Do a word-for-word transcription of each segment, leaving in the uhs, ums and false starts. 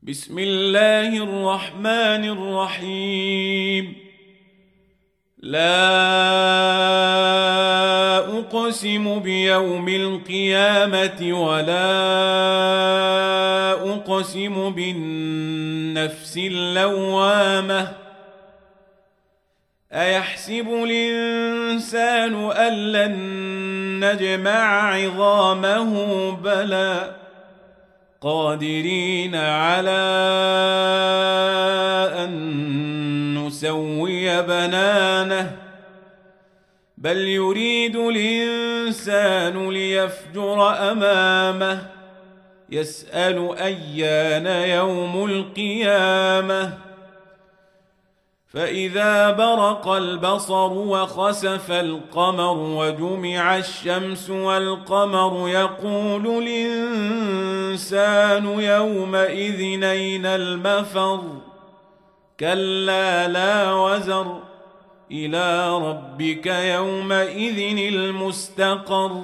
بسم الله الرحمن الرحيم. لا أقسم بيوم القيامة ولا أقسم بالنفس اللوامة أيحسب الإنسان أن لن نجمع عظامه بلى قادرين على أن نسوي بنانه بل يريد الإنسان ليفجر أمامه يسأل أيان يوم القيامة فإذا برق البصر وخسف القمر وجمع الشمس والقمر يقول الإنسان يومئذ أين المفر كلا لا وزر إلى ربك يومئذ المستقر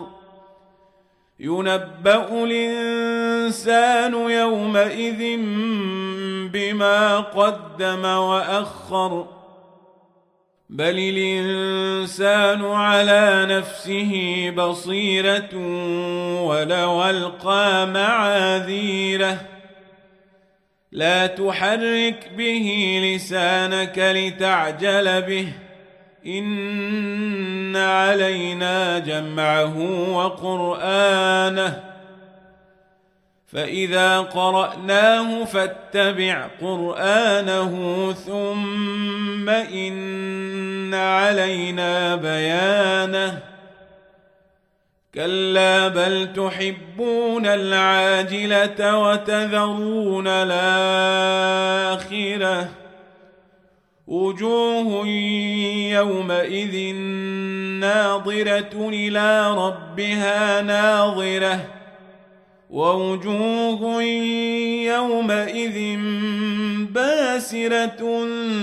ينبأ الإنسان يومئذ بما قدم وأخر بل الإنسان على نفسه بصيرة ولو ألقى معاذيره لا تحرك به لسانك لتعجل به إن علينا جمعه وقرآنه فإذا قرأناه فاتبع قرآنه ثم إن علينا بيانه كلا بل تحبون العاجلة وتذرون الآخرة وجوه يومئذ ناظرة إلى ربها ناظرة ووجوه يومئذ باسرة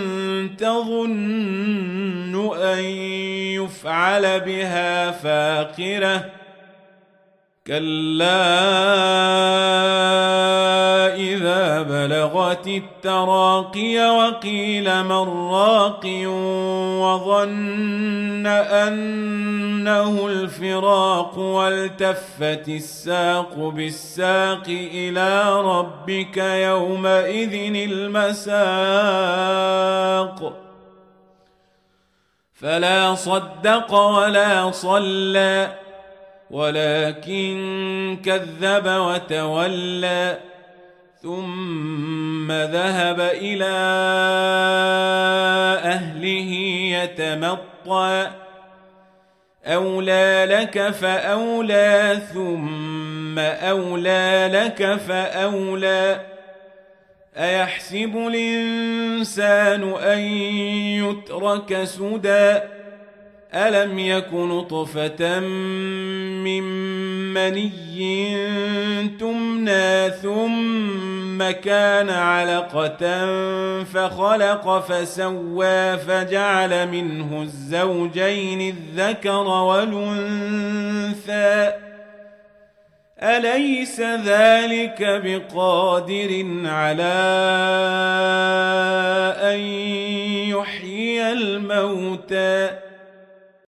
تظن أن يفعل بها فاقرة كلا إذا بلغت التراقي وقيل من راق وظن أنه الفراق والتفت الساق بالساق إلى ربك يومئذ المساق فلا صدق ولا صلى ولكن كذب وتولى ثم ذهب إلى أهله يتمطى أولى لك فأولى ثم أولى لك فأولى أيحسب الإنسان أن يترك سدى ألم يك نطفة من مني تمنى ثم كان علقة فخلق فسوى فجعل منه الزوجين الذكر والأنثى أليس ذلك بقادر على أن يحيي الموتى